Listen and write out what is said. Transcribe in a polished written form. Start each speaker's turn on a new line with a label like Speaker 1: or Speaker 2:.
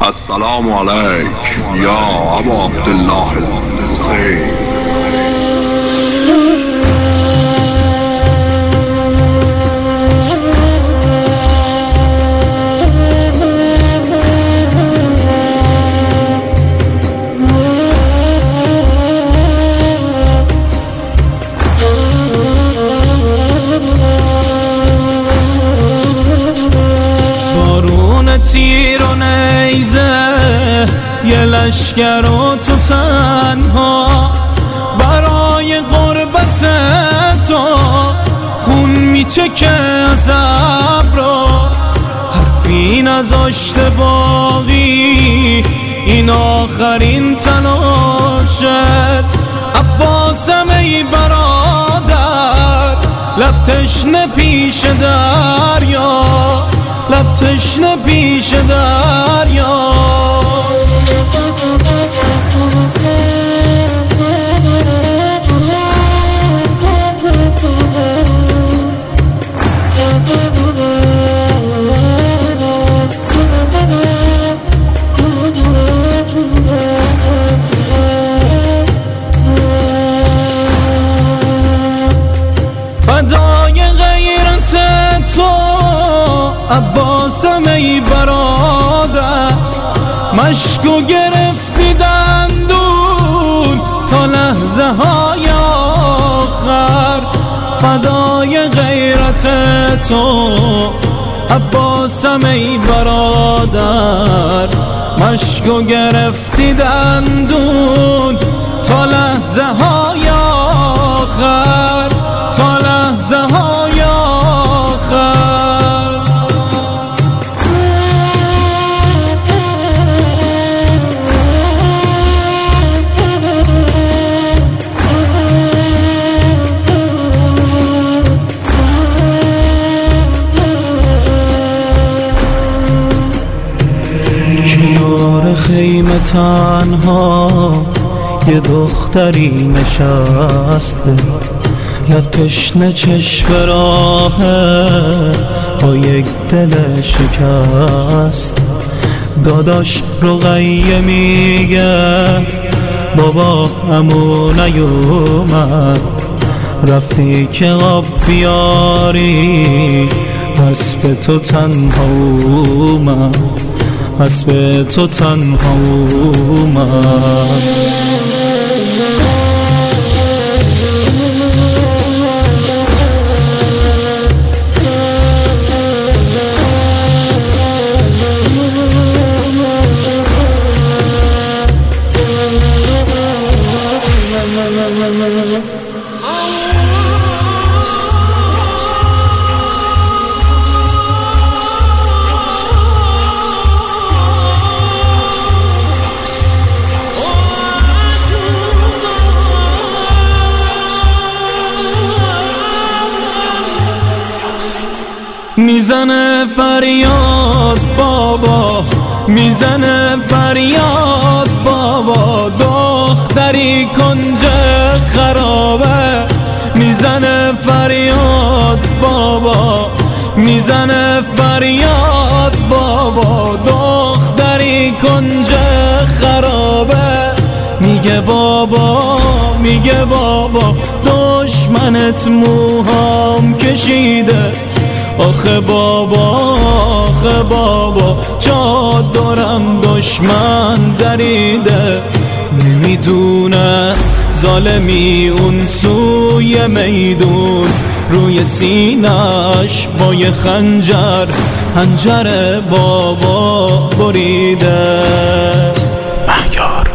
Speaker 1: السلام علیک یا ابا عبدالله الحسین.
Speaker 2: تیر و نیزه یه لشگر و تو تنها برای غربت تو خون میچکه از ابرو، حرفی نذاشته باقی این آخرین تلاشت. عباسم ای برادر لب تشنه پیش دریا، لب تشنه پیش دریا. فدای غیرت تو عباسم ای برادر، مشکو گرفتی دندون تا لحظه های آخر. فدای غیرت تو عباسم ای برادر، مشکو گرفتی دندون تا لحظه های آخر، تا لحظه های آخر. کنار خیمه تنها یه دختری نشسته، لب تشنه چشم راهه با یک دل شکست. داداش رقیه میگه بابا عمو نیومد، رفتی که آب بیاری اسب تو تنها اومد، اسب تو تنها اومد. میزنه فریاد بابا، میزنه فریاد بابا، دختری کنج خرابه. میزنه فریاد بابا، میزنه فریاد بابا، دختری کنج خرابه. میگه بابا، میگه بابا، دشمنت موهام کشیده. آخه بابا، آخه بابا، جا دارم دشمن دریده. نمیدونه ظالمی اون سوی میدون، روی سینش با یه خنجر هنجر بابا بریده.
Speaker 3: مهیار